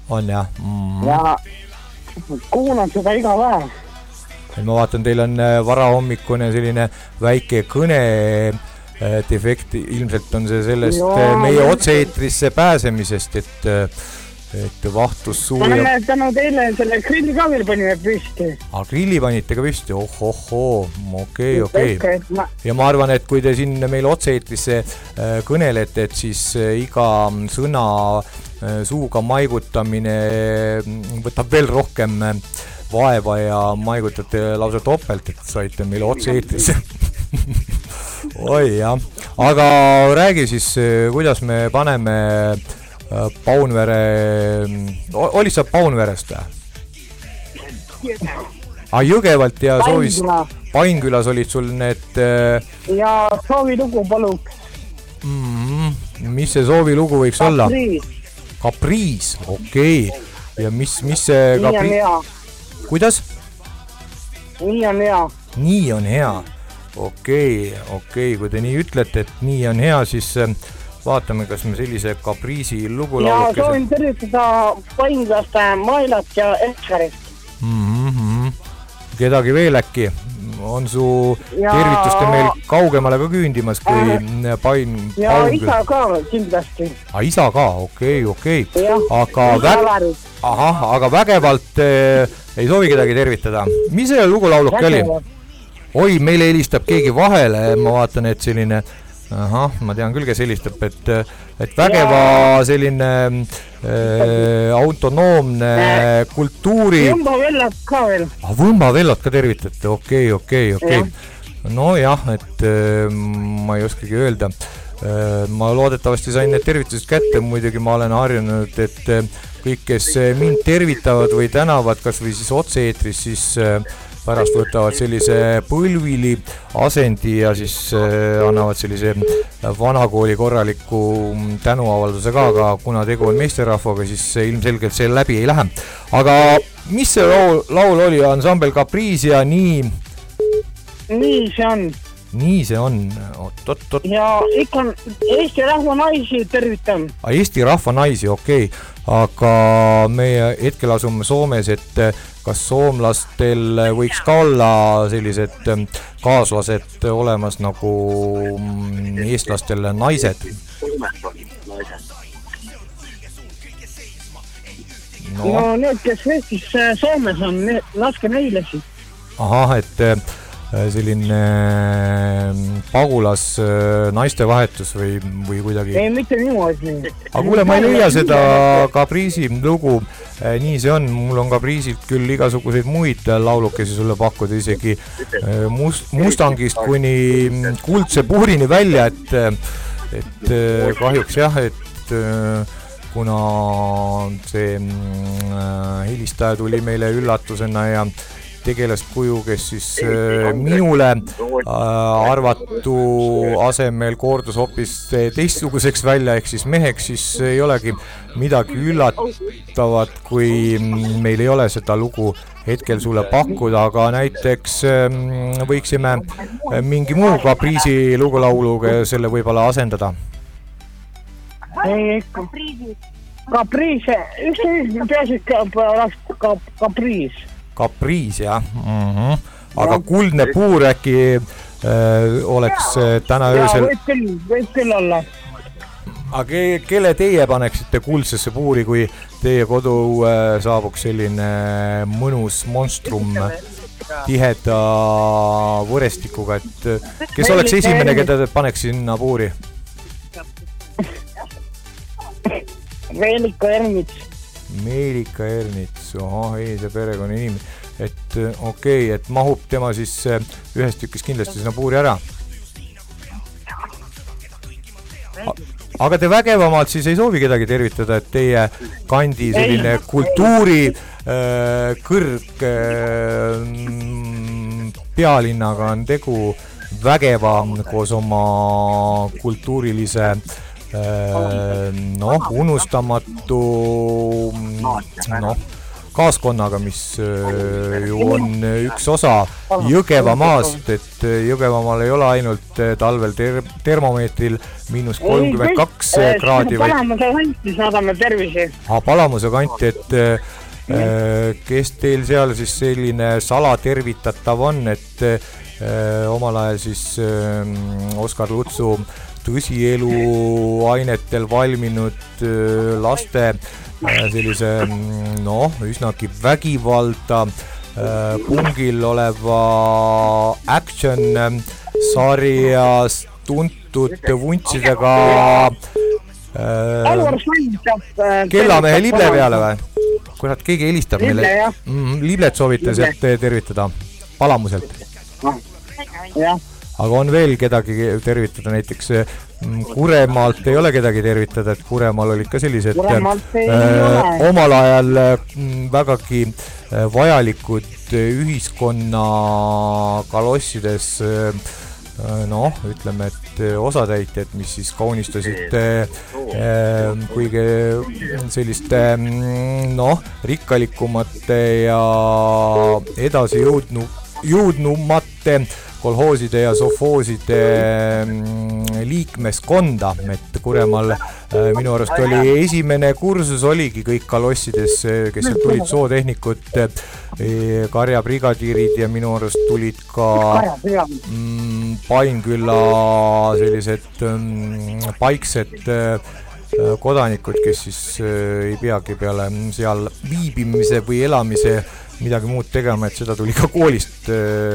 On jah? Ja kuulan seda iga päev. Ma vaatan, teil on varahommikune selline väike kõne defekt, ilmselt on see sellest meie otse-eetrisse pääsemisest, et vahtus suu ja... Tänu teile selle grilli ka veel panime püsti. Grilli panite ka püsti? Okei. Ja ma arvan, et kui te siin meil otse-eetrisse kõnelete, et siis iga sõna suuga maigutamine võtab veel rohkem vaeva ja maigutate lausa topelt, et saite meile otse-eetrisse. Oi jah, aga räägi siis, kuidas me paneme Paunvere, oli sa Paunverest või? Jõgevalt ja soovis Painkülas olid sul need... Ja soovilugu paluks. Mis see soovilugu võiks olla? Kapriis, okei. Ja mis see kapriis... Nii on hea. Kuidas? Nii on hea. Nii on hea. Okei. Kui te nii ütlete, et nii on hea, siis vaatame, kas me sellise kapriisi lugu laulukese... Ja soovin tervitada Painkülaste Mailat ja Edgarist. Kedagi veel äkki? On su tervituste meil kaugemale ka küündimas kui Painkülas? Ja isa ka kindlasti. Isa ka, okei. Aga vägevalt ei soovi kedagi tervitada. Mis selle lugu lauluke oli? Oi, meile helistab keegi vahele, ma vaatan, et selline, ma tean küll, kes helistab, et vägeva selline autonoomne kultuuri... Võmbavellad ka veel. Võmbavellad ka tervitate, okei. No jah, et ma ei oskagi öelda. Ma loodetavasti sain need tervitused kätte, muidugi ma olen harjunud, et kõik, kes mind tervitavad või tänavad, kas või siis otse-eetris, siis... pärast võtavad sellise põlvili asendi ja siis annavad sellise vanakooli korraliku tänuavalduse ka, aga kuna tegu on meesterahvaga, siis ilmselgelt see läbi ei lähe. Aga mis see laul oli? Ansambel Kapriis ja nii... Nii see on. Nii see on. Ja ikka Eesti rahva naisi tervitan. Eesti rahva naisi, okei. Aga meie hetkel asume Soomes, et kas soomlastel võiks ka olla sellised kaaslased olemas nagu eestlastel naised? No need, kes Eestis Soomes on, laske neile siis. Et selline pagulas naistevahetus või kuidagi... Ei, mitte niimoodi. Aga kuule, ma ei leia seda Kapriisi lugu. Nii see on, mul on Kapriisilt küll igasuguseid muid laulukesi sulle pakkuda, isegi Mustangist kuni Kuldse puurini välja, et kahjuks jah, et kuna see helistaja tuli meile üllatusena ja tegelast kuju, kes siis minule arvatu asemel koordus hoopis teistsuguseks välja, ehk siis meheks, siis ei olegi midagi üllatavat, kui meil ei ole seda lugu hetkel sulle pakkuda, aga näiteks võiksime mingi muu Kapriisi lugulauluga selle võib-olla asendada. Kapriis, üks peasid Kapriis. Kapriis, jah. Aga Kuldne puur äkki oleks täna öösel... Võib küll olla. Aga kelle teie paneksite kuldsesse puuri, kui teie kodu saabuks selline mõnus monstrum tiheda võrestikuga, et kes oleks esimene, keda te paneks sinna puuri? Meelika Ernits, ei see perekonna inimene, et okei, et mahub tema siis ühest tükis kindlasti sinna puuri ära. Aga te vägevamalt siis ei soovi kedagi tervitada, et teie kandi selline kultuuri kõrg pealinnaga on tegu vägeva koos oma kultuurilise unustamatu kaaskonnaga, mis ju on üks osa Jõgevamaast, et Jõgevamaal ei ole ainult talvel termomeetril -32 kraadi, vaid Palamuse kanti saadame tervisi. Palamuse kanti, et kes teil seal siis selline salatervitatav on, et omal ajal siis Oskar Lutsu tõsielu ainetel valminud laste sellise üsnagi vägivalda pungil oleva action sarjas tuntud vuntsidega kellamehe lible peale või? Kurat, keegi helistab meile. Liblet soovite sealt tervitada Palamuselt. Aga on veel kedagi tervitada, näiteks Kuremaalt ei ole kedagi tervitada, et Kuremaal olid ka sellised omal ajal vägagi vajalikud ühiskonna kalossides ütleme, et osatäitjad, mis siis kaunistasid kuigi selliste rikkalikumate ja edasi jõudnumate kolhooside ja sofooside liikmeskonda, et Kuremaal minu arust oli esimene kursus, oligi kõik kalossides, kes tulid sootehnikud, karjabrigadiirid ja minu arust tulid ka Painküla sellised paiksed kodanikud, kes siis ei peagi peale seal viibimise või elamise midagi muud tegema, et seda tuli ka koolist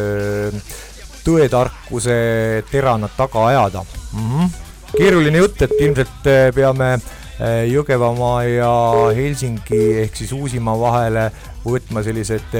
tõetarkuse terana taga ajada. Keeruline jutt, et ilmselt peame Jõgevamaa ja Helsingi ehk siis Uusimaa vahele võtma sellised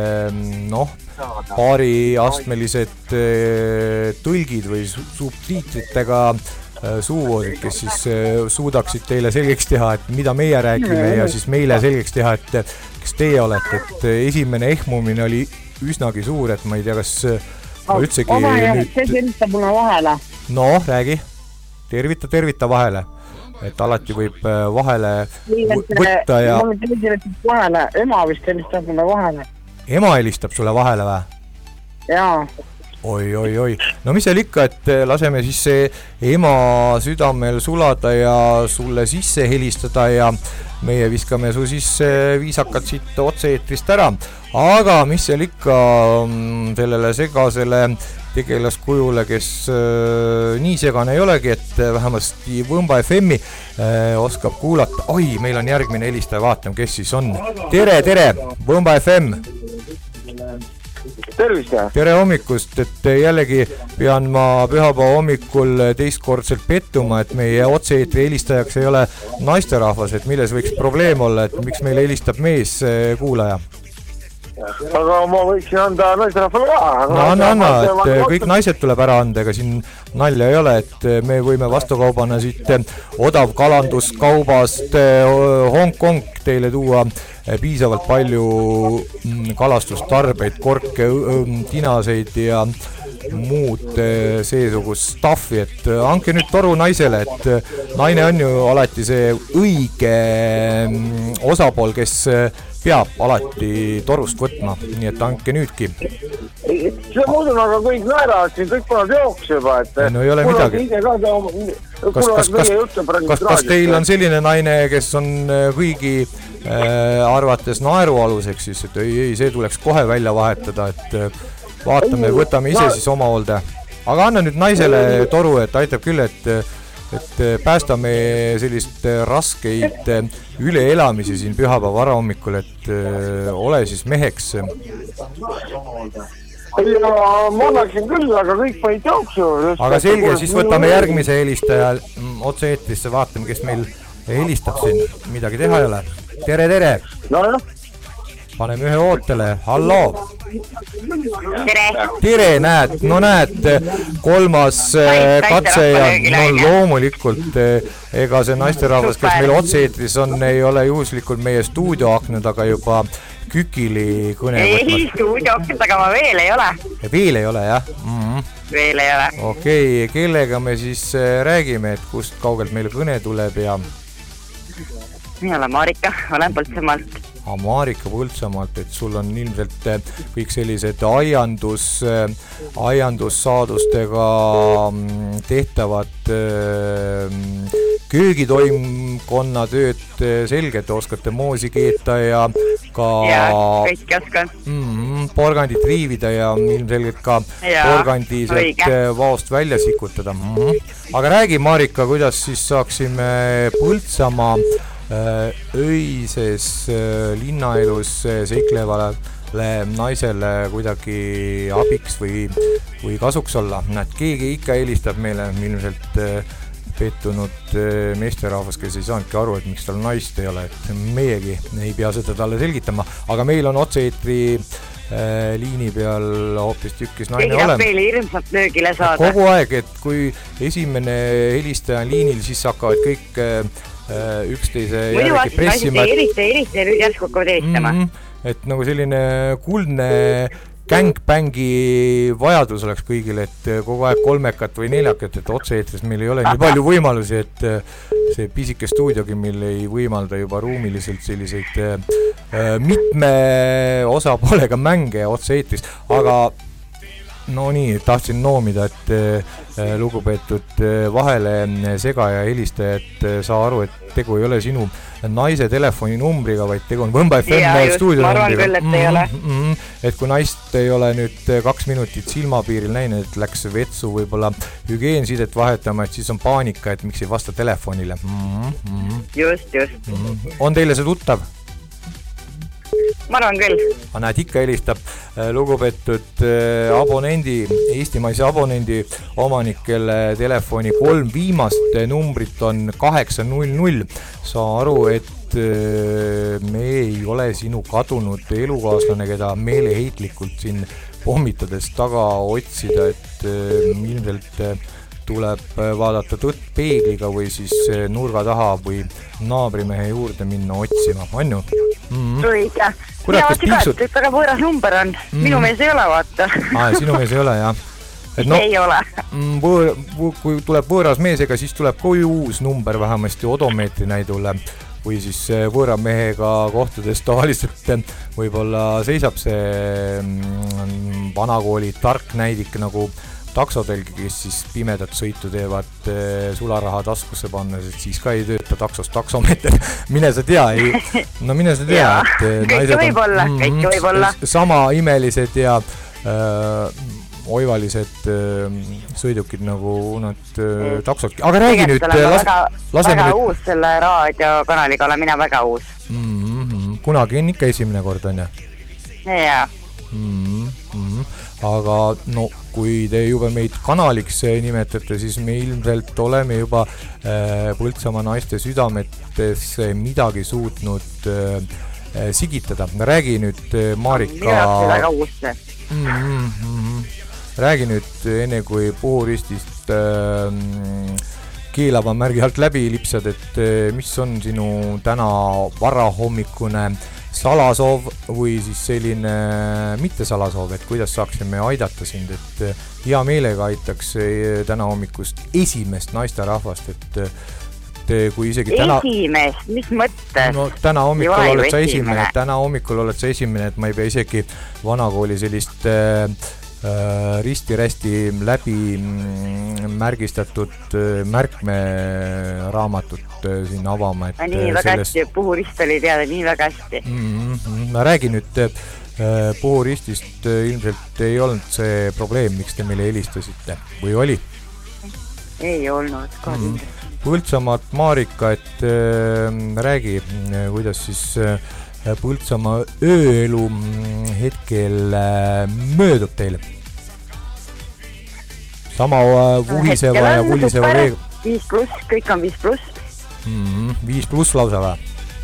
paariastmelised tõlgid või subtiitritega suuvoosid, kes siis suudaksid teile selgeks teha, et mida meie räägime ja siis meile selgeks teha, et kes teie olete, et esimene ehmumine oli üsnagi suur, et ma ei tea, kas ma üldsegi nüüd... Kes helistab mulle vahele? Räägi. Tervita vahele. Et alati võib vahele võtta ja... Mul helistab vahele. Ema vist helistab mulle vahele. Ema helistab sulle vahele või? Jaa. Oi. No mis seal ikka, et laseme siis see ema südamel sulada ja sulle sisse helistada ja meie viskame su siis viisakalt siit otse-eetrist ära. Aga mis seal ikka sellele segasele tegelaskujule, kes nii segane ei olegi, et vähemasti Võmba FM-i oskab kuulata. Oi, meil on järgmine helistaja, vaatame, kes siis on. Tere, Võmba FM! Tervist! Tere hommikust, et jällegi pean ma pühapäeva hommikul teistkordselt pettuma, et meie otse-eetri helistajaks ei ole naisterahvas, et milles võiks probleem olla, et miks meile helistab mees kuulaja? Aga ma võiksin anda naisterahvale ka. No anna, et kõik naised tuleb ära anda, ega siin nalja ei ole, et me võime vastukaubana siit odav kalanduskaubast Hong Kong teile tuua piisavalt palju kalastustarbeid, korke, tinaseid ja muud seesugust staffi, et anke nüüd toru naisele, et naine on ju alati see õige osapool, kes peab alati torust võtma, nii et anke nüüdki. See muidu aga kõik naeravad siin, kõik pannud jooks juba, et... No ei ole midagi. Kas teil on selline naine, kes on kõigi arvates naerualuseks siis, et ei, see tuleks kohe välja vahetada, et vaatame, võtame ise siis oma hoolde. Aga anna nüüd naisele toru, et aitab küll, et päästame sellist raskeid üleelamisi siin pühapäeva varahommikul, et ole siis meheks. Ma annaksin küll, aga kõik panid jooksu. Aga selge, siis võtame järgmise helistaja otse eetrisse, vaatame, kes meil helistab siin. Midagi teha ei ole. Tere! No. Paneme ühe ootele. Halloo! Tere, näed, kolmas katse ja loomulikult ega see naisterahvas, kes meil otse-eetris on, ei ole juhuslikult meie stuudioakna taga juba Kükili kõne võtmas. Ei, stuudioakna taga ma veel ei ole. Veel ei ole, jah? Veel ei ole. Okei, kellega me siis räägime, et kust kaugelt meile kõne tuleb ja... Mina olen Marika, olen Põltsamaalt. Marika Põltsamaalt, et sul on ilmselt kõik sellised aiandussaadustega tehtavad köögitoimkonna tööd selge, et oskate moosi keeta ja ka kõiki oskan. Porgandit riivida ja ilmselgelt ka porgandi sealt vaost välja sikutada. Aga räägi, Marika, kuidas siis saaksime Põltsamaa öises linnaelus seiklevale naisele kuidagi abiks või kasuks olla. Näed, keegi ikka helistab meile ilmselt pettunud meesterahvas, kes ei saanudki aru, et miks tal naist ei ole, et meiegi ei pea seda talle selgitama, aga meil on otse-eetri liini peal hoopis tükkis naine olema. Veel hirmsalt löögile saada. Kogu aeg, et kui esimene helistaja on liinil, siis hakkavad kõik üksteise järgi pressima. Helista nüüd järsku hakkavad helistama. Et nagu selline kuldne gängbängi vajadus oleks kõigil, et kogu aeg kolmekat või neljakat, et otse-eetris meil ei ole nii palju võimalusi, et see pisike stuudiogi meil ei võimalda juba ruumiliselt selliseid mitme osapoolega mänge otse-eetris, aga no nii, tahtsin noomida, et lugupeetud vahele segaja helistaja, et saa aru, et tegu ei ole sinu naise telefoninumbriga, vaid tegu on Võmba FM stuudionumbriga. Et kui naist ei ole nüüd 2 minutit silmapiiril näinud, et läks vetsu võib-olla hügieensidet vahetama, et siis on paanika, et miks ei vasta telefonile. Just. On teile see tuttav? Ma arvan küll. Näed, ikka helistab lugupeetud abonendi, eestimaise abonendi omanik, kelle telefoni 3 viimast numbrit on 800. Saa aru, et me ei ole sinu kadunud elukaaslane, keda meeleheitlikult siin pommitades taga otsida, et ilmselt tuleb vaadata tõtt peegliga või siis nurga taha või naabrimehe juurde minna otsima, on ju? Õige. Ja sigat, et väga võõras number on. Minu mees ei ole, vaata. Sinu mees ei ole, jah. Ei ole. Kui tuleb võõras mees, ega siis tuleb ka uus number vähemasti odomeetri näidule või siis võõra mehega kohtades tavaliselt võib-olla seisab see vanakooli tark näidik nagu taksodelgi, kes siis pimedat sõitu teevad sularaha taskusse panna, sest siis ka ei tööta taksos taksomeeter. Mine sa tea, et kõike võib olla. Sama imelised ja oivalised sõidukid nagu nad taksod. Aga räägi nüüd. Väga uus selle raadiokanaliga olen mina väga uus. Kunagi on ikka esimene kord, on ju? Jaa. Aga no kui te juba meid kanaliks nimetate, siis me ilmselt oleme juba Põltsamaa naiste südametes midagi suutnud sigitada. Räägi nüüd, Marika, räägi nüüd enne kui puhuristist keelava märgi alt läbi lipsad, et mis on sinu täna varahommikune salasoov või siis selline mitte salasoov, et kuidas saaksime aidata sind, et hea meelega aitaks täna hommikust esimest naisterahvast, et kui isegi täna... Esimest? Mis mõttes? No täna hommikul oled sa esimene, et ma ei pea isegi vanakooli sellist risti-rästi läbi märgistatud märkmeraamatut siin avama. Nii väga hästi, puhurist oli teada nii väga hästi. Ma räägin nüüd, puhuristist ilmselt ei olnud see probleem, miks te meile helistasite, või oli? Ei olnud. Põltsamaalt, Marika, et räägi, kuidas siis Põltsamaa ööelu hetkel möödub teile? Sama vuhiseva ja vuliseva veega. 5+, kõik on 5+. 5+ lausa või?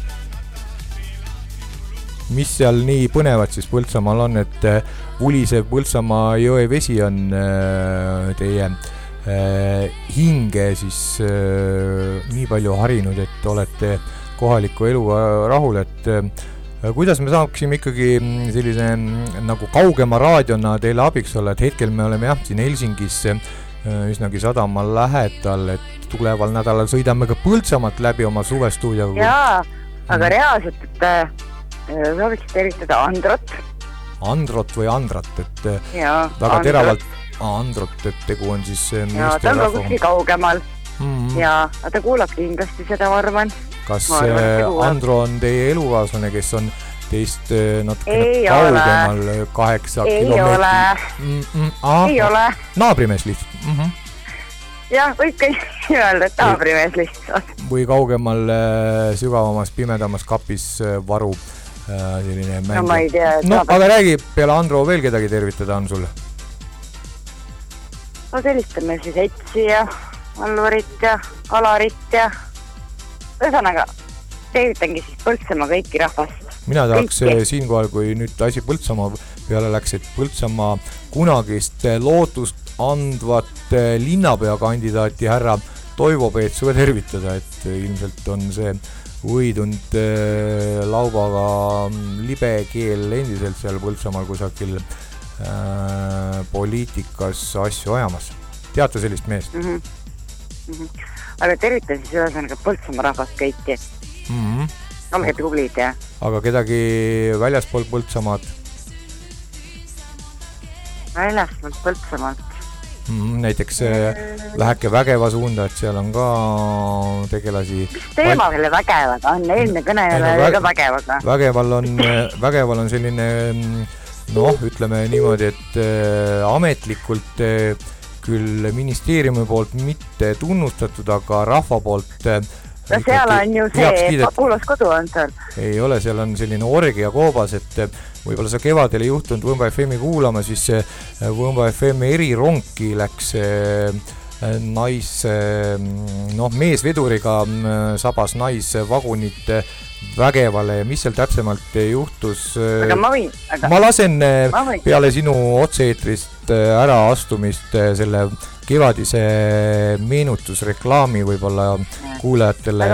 Mis seal nii põnevad siis Põltsamaal on, et vulisev Põltsamaa jõe vesi on teie hinge siis nii palju harinud, et olete kohaliku eluga rahul, et kuidas me saaksime ikkagi sellise nagu kaugema raadiona teile abiks olla, et hetkel me oleme siin Helsingis üsnagi sadama lähedal, et tuleval nädalal sõidame ka Põltsamaalt läbi oma suvestuudioga. Jaa, aga reaalselt, et sooviks tervitada Androt. Androt või Andrat, et ja, väga teravalt Androt, et tegu on siis ja ta on ka kuskil kaugemal ja ta kuulab kindlasti seda, ma arvan. Kas Andro on teie elukaaslane, kes on teist natukene kaugemal 8 kilomeetri? Ei ole. Naabrimees lihtsalt? Jah, võib ka öelda, et naabrimees lihtsalt. Või kaugemal sügavamas pimedamas kapis varu selline mäng. No ma ei tea. No, aga räägi, peale Andro veel kedagi tervitada on sulle? No sellistame siis Etsi ja Alvarit ja Alarit ja ühesõnaga tervitangi siis Põltsamaa kõiki rahvast. Mina tahaks siinkohal, kui nüüd asi Põltsamaa peale läks, et Põltsamaa kunagist lootust andvat linnapeakandidaati härra Toivo Peetsuga tervitada, et ilmselt on see võidunud laubaga libe keel endiselt seal Põltsamaal kusagil poliitikas asju ajamas. Teate sellist meest? Aga tervitan siis ühesõnaga Põltsamaa rahvast kõiki. Olge tublid, jah. Aga kedagi väljaspool Põltsamaad? Väljaspool Põltsamaalt. Näiteks läheke Vägeva suunda, et seal on ka tegelasi. Mis teema selle Vägevaga on? Eelne kõne ka Vägevaga. Vägeval on selline, ütleme niimoodi, et ametlikult küll ministeeriumi poolt mitte tunnustatud, aga rahva poolt seal on ju see Kuulos kodu on seal. Ei ole, seal on selline orgia koobas, et võib-olla sa kevadel ei juhtunud Võmba FM-i kuulama, siis Võmba FM erironki läks meesveduriga sabas naisvagunit Vägevale ja mis seal täpsemalt juhtus. Ma lasen peale sinu otse-eetrist ära astumist selle kevadise meenutusreklaami võib-olla kuulajatele.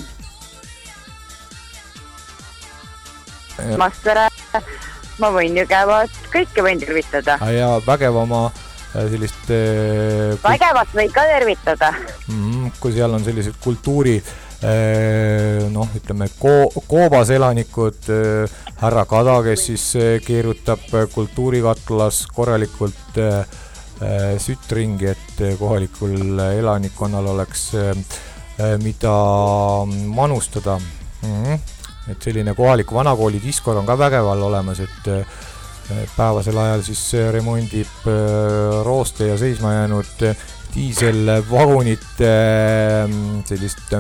Ma võin ju käivad, kõike võin tervitada. Ja Vägevamaa sellist... Vägevat võin ka tervitada. Kui seal on sellised kultuuri, ütleme, koobas elanikud, härra Kada, kes siis keerutab kultuurikatlas korralikult sütringi, et kohalikul elanikkonnal oleks mida manustada. Et selline kohalik vanakooli diskor on ka Vägeval olemas, et päevasel ajal siis remondib rooste ja seisma jäänud diiselvagunit, sellist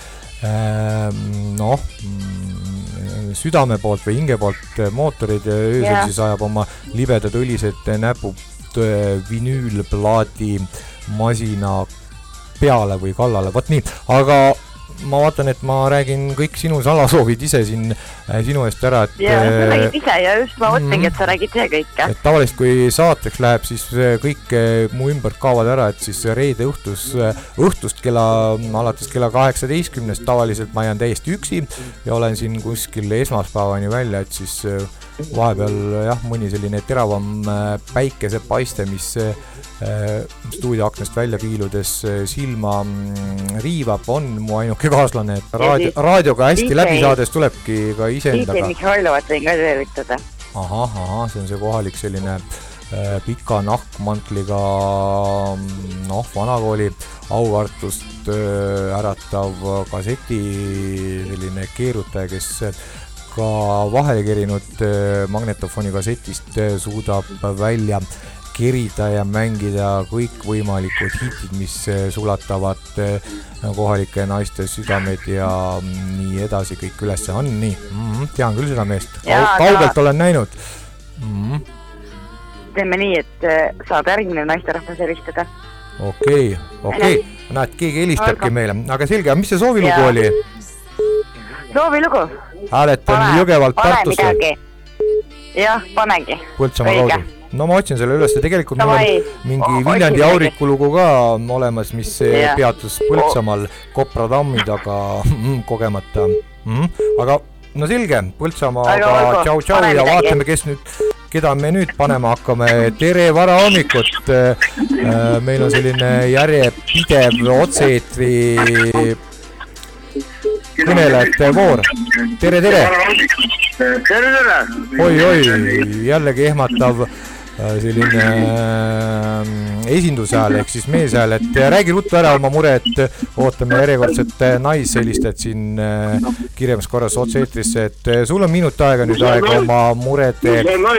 südame poolt või hinge poolt mootorid ja öösel siis ajab oma libedad õlised näpud vinüülplaadi masina peale või kallale. Võt nii, aga ma vaatan, et ma räägin kõik sinu salasoovid ise siin sinu eest ära. Ja, sa räägid ise ja just ma mõtlengi, et sa räägid ise kõike. Et tavaliselt, kui saateks läheb, siis kõik mu ümber kaavad ära, et siis reede õhtust alates kella 18 tavaliselt ma jään täiesti üksi ja olen siin kuskil esmaspäevani välja, et siis vahepeal mõni selline teravam päikesepaiste, mis stuudioaknast välja kiiludes silma riivab, on mu ainuke kaaslane, et raadioga hästi läbi saades tulebki ka iseendaga. DJ Mihhailovat võin ka tervitada. Ahah, see on see kohalik selline pika nahkmantliga vanakooli aukartust äratav kasseti selline keerutaja, kes ka vahele kerinud magnetofoni kassetist suudab välja kerida ja mängida kõikvõimalikud hitid, mis sulatavad kohalike naiste südamed ja nii edasi, kõik üles on nii. Tean küll seda meest. Kaugelt olen näinud. Teeme nii, et saab järgmine naisterahvas helistada. Okei. Näed, keegi helistabki meile. Aga selge, mis see soovilugu oli? Soovilugu? Hääletan Jõgevalt Tartusse. Pane midagi. Jah, panegi. Põltsamaa kaudu. No ma otsin selle üles ja tegelikult mul on mingi Viljandi aurikulugu ka olemas, mis peatus Põltsamaal Kopra tammi taga kogemata. Aga no selge, Põltsamaaga tšau ja vaatame, keda me nüüd panema hakkame. Tere varahommikut! Meil on selline järjepidev otse-eetri kõnelejate voor. Tere! tere! Oi, jällegi ehmatav selline esindusääl ehk siis meeshääl, et räägi ruttu ära oma mure, et ootame järjekordset naishelistajat siin kiiremas korras otse eetrisse, et sul on minut aega nüüd aega oma murede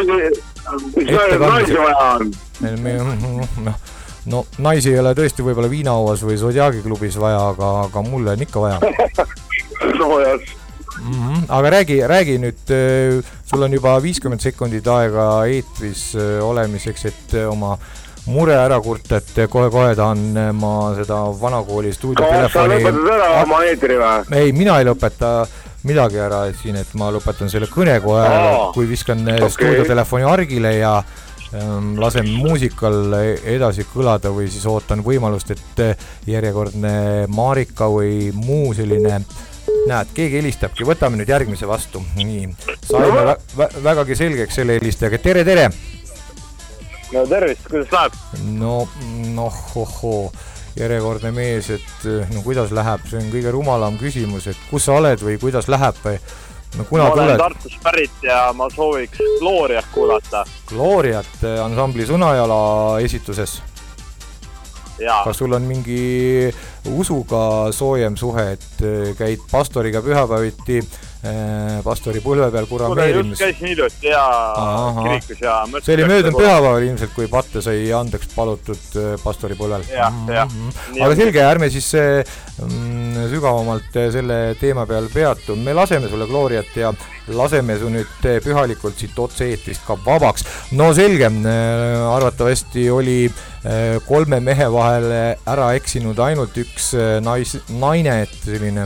no naisi ei ole tõesti võib-olla viinauas või Zodiaagi-klubis vaja, aga mulle on ikka vaja. No jah. Aga räägi nüüd, sul on juba 50 sekundit aega eetris olemiseks, et oma mure ära kurta, et kohe tahan ma seda vanakooli stuudiotelefoni... Kas sa lõpetad ära oma eetri või? Ei, mina ei lõpeta midagi ära siin, et ma lõpetan selle kõne kohe ära, kui viskan stuudiotelefoni argile ja lasen muusikal edasi kõlada või siis ootan võimalust, et järjekordne Marika või muu selline... Näed, keegi helistabki, võtame nüüd järgmise vastu. Nii, saime vägagi selgeks selle helistajaga. Tere! No tervist, kuidas läheb? No, järjekordne mees, et no kuidas läheb? See on kõige rumalam küsimus, et kus sa oled või kuidas läheb? No, ma olen Tartus pärit ja ma sooviks Gloriat kuulata. Gloriat ansambli Sõnajala esituses? Jaa. Kas sul on mingi usuga soojem suhe, et käid pastoriga pühapäeviti pastori põlve peal kurameerimis? Just käisin hiljuti ja kirikus ja... See oli möödunud pühapäeval ilmselt, kui patte sai andeks palutud pastori põlvel. Aga selge, ärme siis sügavamalt selle teema peal peatu. Me laseme sulle Gloriat ja laseme su nüüd pühalikult siit otse eetrist ka vabaks. No selge, arvatavasti oli 3 mehe vahele ära eksinud ainult üks naine, et selline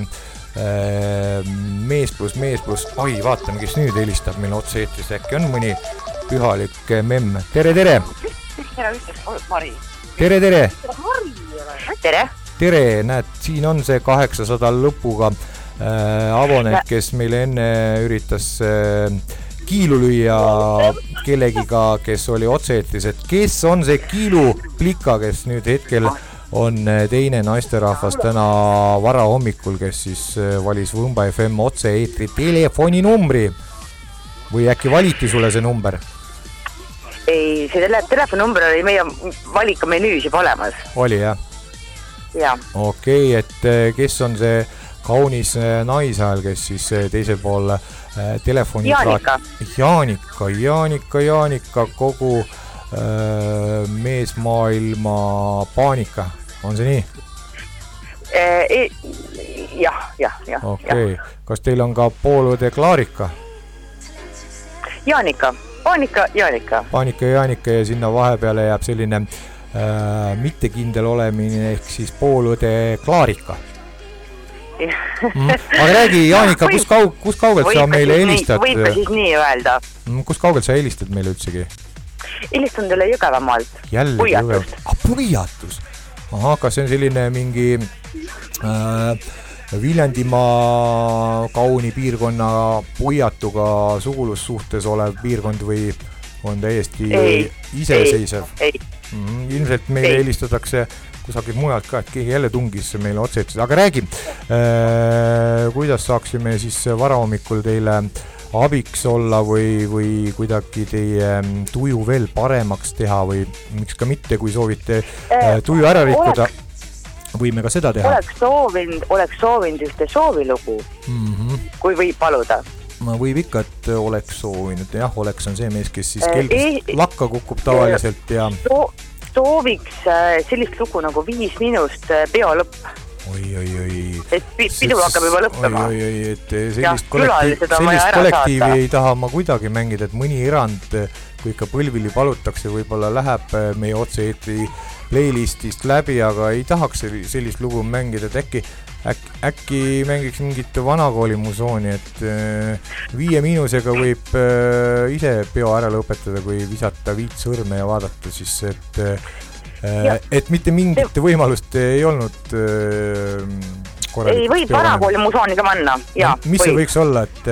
mees plus. Oi, vaatame, kes nüüd helistab meile otse eetris. Äkki on mõni pühalik memm. Tere! Tere, näed, siin on see 800 lõpuga abonent, kes meile enne üritas kiilu lüüa kellegiga, kes oli otse-eetris, et kes on see Kiilu Plika, kes nüüd hetkel on teine naisterahvas täna varahommikul, kes siis valis Võmba FM otse-eetri telefoninumbri või äkki valiti sulle see number? Ei, see telefoninumber oli meie valikumenüüs juba olemas. Oli, jah? Jaa. Okei, et kes on see kaunis naishääl, kes siis teisel pool telefoni... Jaanika, kogu meesmaailma paanika. On see nii? Jah. Okei, kas teil on ka poolõde Klaarika? Jaanika. Paanika ja sinna vahepeale jääb selline mittekindel olemine ehk siis poolõde Klaarika. Aga räägi, Jaanika, kus kaugelt sa meile helistad? Võid siis nii öelda. Kus kaugelt sa helistad meile üldsegi? Helistan teile Jõgevamaalt. Puiatus. Puiatus. Kas see on selline mingi Viljandimaa kauni piirkonna Puiatuga sugulussuhtes olev piirkond või on täiesti iseseisev? Ei. Ilmselt meile helistatakse kusagil mujalt ka, et keegi jälle tungis meile otseetses. Aga räägi, kuidas saaksime siis varahommikul teile abiks olla või kuidagi teie tuju veel paremaks teha või miks ka mitte, kui soovite tuju ära rikkuda, võime ka seda teha. Oleks soovinud ühte soovilugu, kui võib paluda. Võib ikka, et oleks soovinud. Jah, oleks on see mees, kes siis kelgist lakka kukub tavaliselt ja... Sooviks sellist lugu nagu 5 minust peo lõpp. Oi. Et pidu hakkab juba lõppema. Oi, et sellist kollektiivi ei taha ma kuidagi mängida, et mõni erand, kui ikka põlvili palutakse, võib-olla läheb meie otse-eetri playlistist läbi, aga ei tahaks sellist lugu mängida, et äkki mängiks mingit vanakooli musooni, et 5 miinusega võib ise peo ära lõpetada, kui visata 5 sõrme ja vaadata siis, et mitte mingit võimalust ei olnud ei, võib vanakooli musooni ka manna. Mis see võiks olla, et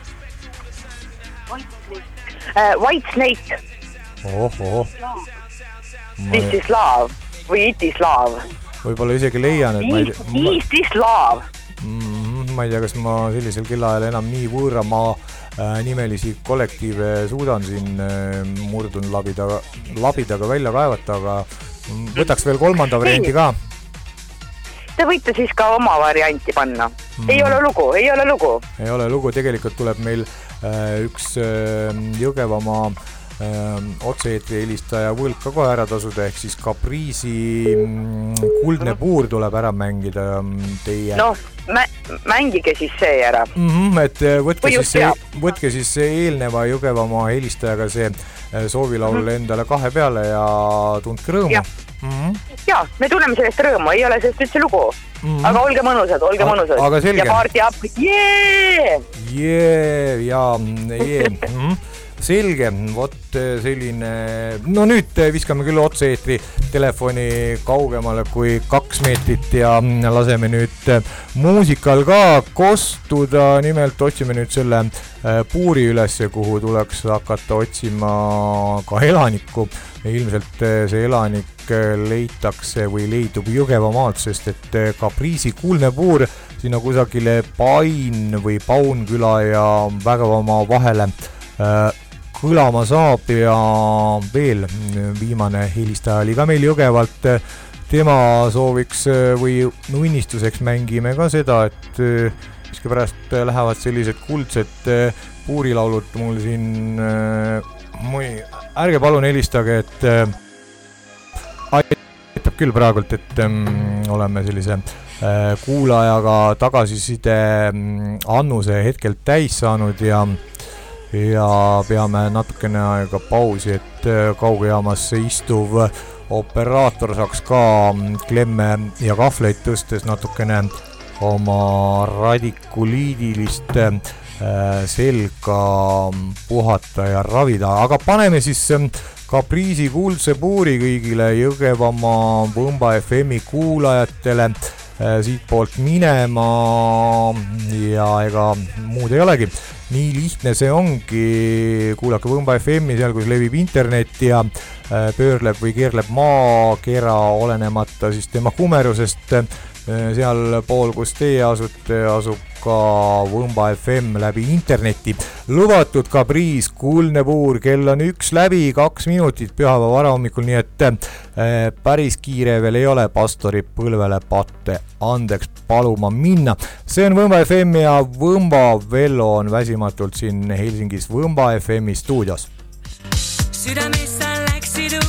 White Snake. This is love või it is love. Võib-olla isegi leian, et It is love. Ma ei tea, kas ma sellisel kellaajal enam nii võõramaa nimelisi kollektiive suudan siin murdun labidaga välja kaevata, aga võtaks veel 3. varianti ka. Te võite siis ka oma varianti panna. Ei ole lugu. Ei ole lugu, tegelikult tuleb meil üks Jõgevamaa otse-eetri helistaja võlk ka kohe ära tasuda, ehk siis Capriisi Kuldne puur tuleb ära mängida teie. Mängige siis see ära. Et võtke siis see eelneva Jõgevamaa helistajaga see soovilaul endale 2 peale ja tundke rõõmu. Ja, me tunneme sellest rõõmu, ei ole sellest üldse lugu. Aga olge mõnusad. Aga selge. Ja party up, Selge, vot selline, no nüüd viskame küll otse-eetri telefoni kaugemale kui 2 meetrit ja laseme nüüd muusikal ka kostuda, nimelt otsime nüüd selle puuri üles, kuhu tuleks hakata otsima ka elanikku. Ilmselt see elanik leitakse või leidub Jõgevamaalt, sest et Capriisi Kuldne puur sinna kusagile Pain või Paunküla ja Vägevamaa vahele kõlama saab ja veel viimane helistaja oli ka meil Jõgevalt. Tema sooviks või unnistuseks mängime ka seda, et miskipärast lähevad sellised kuldsed puurilaulud mul siin. Ärge palun helistage, et aitab küll praegult, et oleme sellise kuulajaga tagasiside annuse hetkelt täis saanud ja peame natukene aega pausi, et kaugejaamas istuv operaator saaks ka klemme ja kahvleid tõstes natukene oma radikuliidilist selga puhata ja ravida. Aga paneme siis Capriisi Kuldse puuri kõigile Jõgevamaa Võmba FM-i kuulajatele siit poolt minema ja ega muud ei olegi. Nii lihtne see ongi, kuulake Võmba FM-i seal, kus levib internet ja pöörleb või keerleb maakera olenemata siis tema kumerusest. Seal pool, kus teie asute, asub ka Võmba FM läbi interneti. Lubatud Capriis Kuldne puur, kell on 1 läbi 2 minutit pühapäeva varahommikul, nii et päris kiire veel ei ole pastori põlvele patte andeks paluma minna. See on Võmba FM ja Võmba Vello on väsimatult siin Helsingis Võmba FM-i stuudios. Südamesse